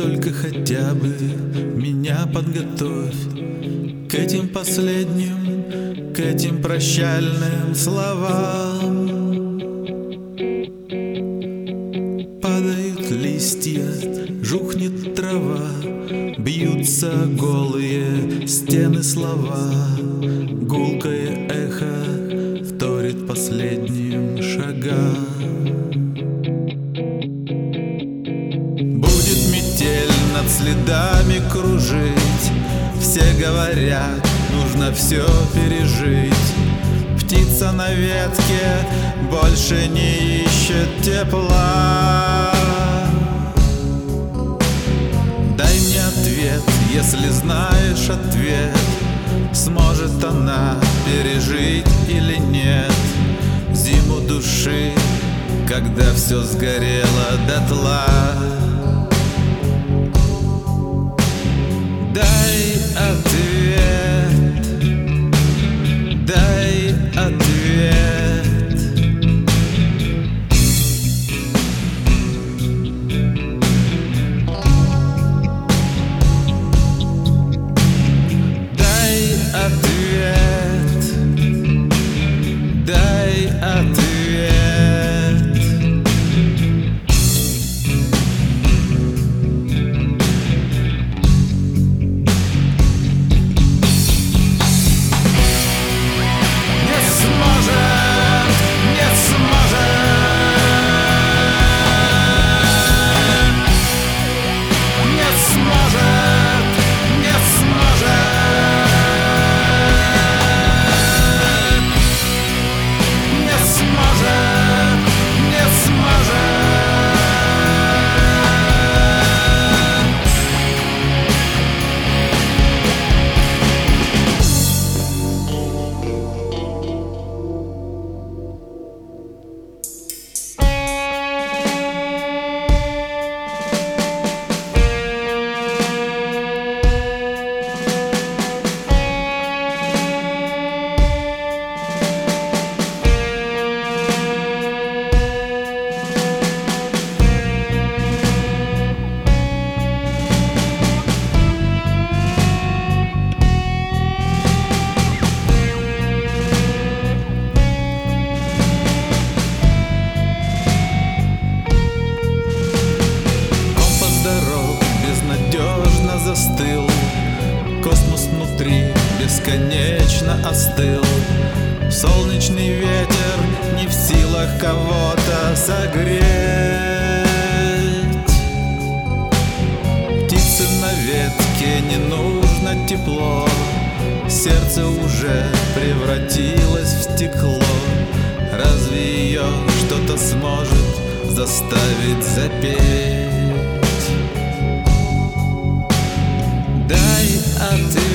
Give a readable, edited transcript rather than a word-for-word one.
только хотя бы меня подготовь к этим последним, к этим прощальным словам. Падают листья, жухнет трава, бьются голые стены слова. Гулкое эхо вторит последним шагам. Будет метель над следами кружить. Все говорят, нужно все пережить. Птица на ветке больше не ищет тепла. Дай мне ответ, если знаешь ответ. Сможет она пережить или нет зиму души, когда все сгорело дотла? Дай ответ, дай ответ. Дай ответ, дай ответ. Застыл, космос внутри бесконечно остыл. Солнечный ветер не в силах кого-то согреть. Птице на ветке не нужно тепло, сердце уже превратилось в стекло. Разве ее что-то сможет заставить запеть? Дай ответ.